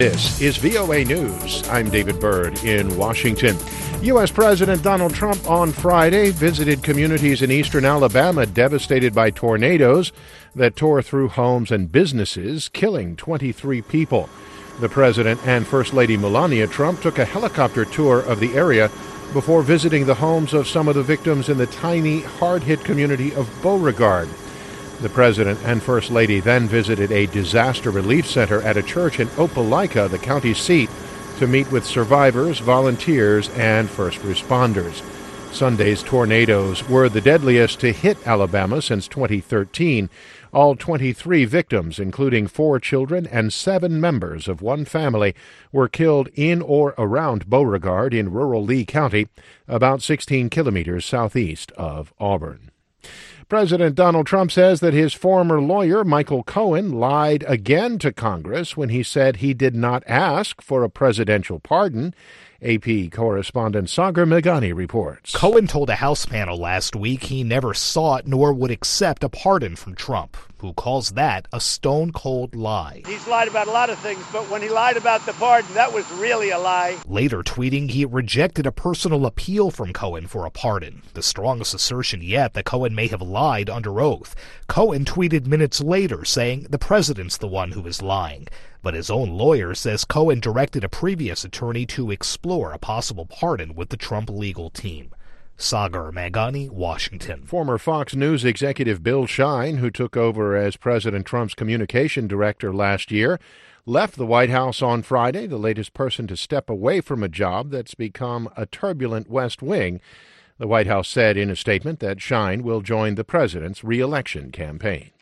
This is VOA News. I'm David Byrd in Washington. U.S. President Donald Trump on Friday visited communities in eastern Alabama devastated by tornadoes that tore through homes and businesses, killing 23 people. The president and First Lady Melania Trump took a helicopter tour of the area before visiting the homes of some of the victims in the tiny, hard-hit community of Beauregard. The president and First Lady then visited a disaster relief center at a church in Opelika, the county seat, to meet with survivors, volunteers, and first responders. Sunday's tornadoes were the deadliest to hit Alabama since 2013. All 23 victims, including 4 children and 7 members of one family, were killed in or around Beauregard in rural Lee County, about 16 kilometers southeast of Auburn. President Donald Trump says that his former lawyer, Michael Cohen, lied again to Congress when he said he did not ask for a presidential pardon. AP correspondent Sagar Meghani reports. Cohen told a House panel last week he never sought nor would accept a pardon from Trump, who calls that a stone-cold lie. He's lied about a lot of things, but when he lied about the pardon, that was really a lie. Later tweeting he rejected a personal appeal from Cohen for a pardon, the strongest assertion yet that Cohen may have lied under oath. Cohen tweeted minutes later saying the president's the one who is lying. But his own lawyer says Cohen directed a previous attorney to explore a possible pardon with the Trump legal team. Sagar Meghani, Washington. Former Fox News executive Bill Shine, who took over as President Trump's communication director last year, left the White House on Friday, the latest person to step away from a job that's become a turbulent West Wing. The White House said in a statement that Shine will join the president's re-election campaign.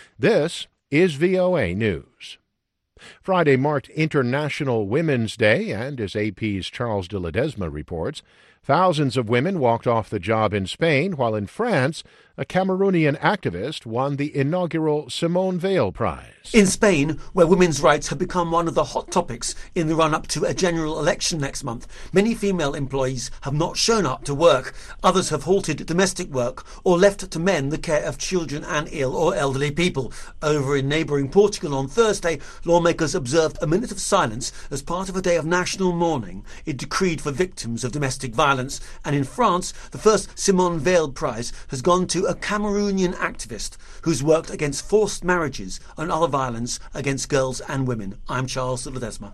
This is VOA News. Friday marked International Women's Day, and as AP's Charles de Ledesma reports, thousands of women walked off the job in Spain, while in France, a Cameroonian activist won the inaugural Simone Veil Prize. In Spain, where women's rights have become one of the hot topics in the run-up to a general election next month, many female employees have not shown up to work. Others have halted domestic work or left to men the care of children and ill or elderly people. Over in neighbouring Portugal on Thursday, lawmakers observed a minute of silence as part of a day of national mourning. It decreed for victims of domestic violence. And in France, the first Simone Veil Prize has gone to a Cameroonian activist who's worked against forced marriages and other violence against girls and women. I'm Charles de Ledesma.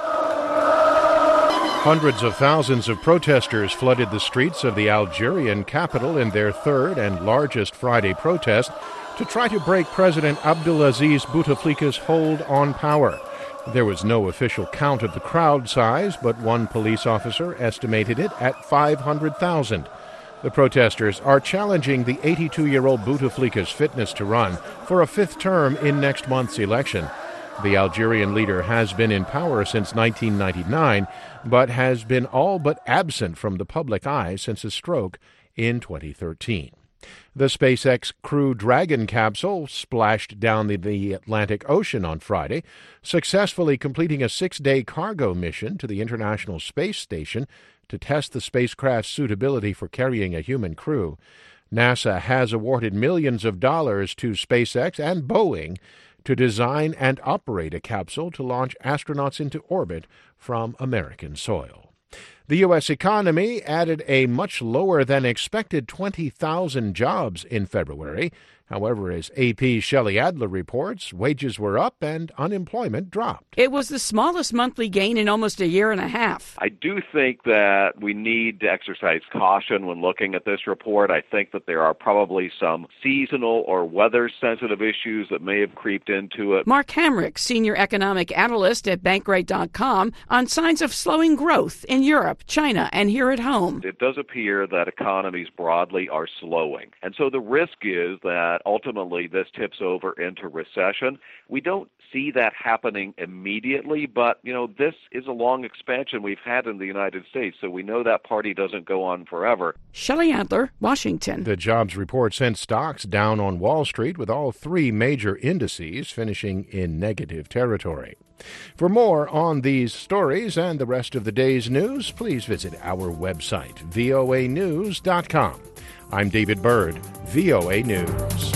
Hundreds of thousands of protesters flooded the streets of the Algerian capital in their third and largest Friday protest to try to break President Abdelaziz Bouteflika's hold on power. There was no official count of the crowd size, but one police officer estimated it at 500,000. The protesters are challenging the 82-year-old Bouteflika's fitness to run for a 5th term in next month's election. The Algerian leader has been in power since 1999, but has been all but absent from the public eye since a stroke in 2013. The SpaceX Crew Dragon capsule splashed down the Atlantic Ocean on Friday, successfully completing a 6-day cargo mission to the International Space Station to test the spacecraft's suitability for carrying a human crew. NASA has awarded millions of dollars to SpaceX and Boeing to design and operate a capsule to launch astronauts into orbit from American soil. The U.S. economy added a much lower than expected 20,000 jobs in February. However, as AP's Shelley Adler reports, wages were up and unemployment dropped. It was the smallest monthly gain in almost a year and a half. I do think that we need to exercise caution when looking at this report. I think that there are probably some seasonal or weather-sensitive issues that may have creeped into it. Mark Hamrick, senior economic analyst at Bankrate.com, on signs of slowing growth in Europe, China, and here at home. It does appear that economies broadly are slowing. And so the risk is that ultimately this tips over into recession. We don't see that happening immediately, but, this is a long expansion we've had in the United States, so we know that party doesn't go on forever. Shelley Adler, Washington. The jobs report sent stocks down on Wall Street, with all 3 major indices finishing in negative territory. For more on these stories and the rest of the day's news, please visit our website, voanews.com. I'm David Byrd, VOA News.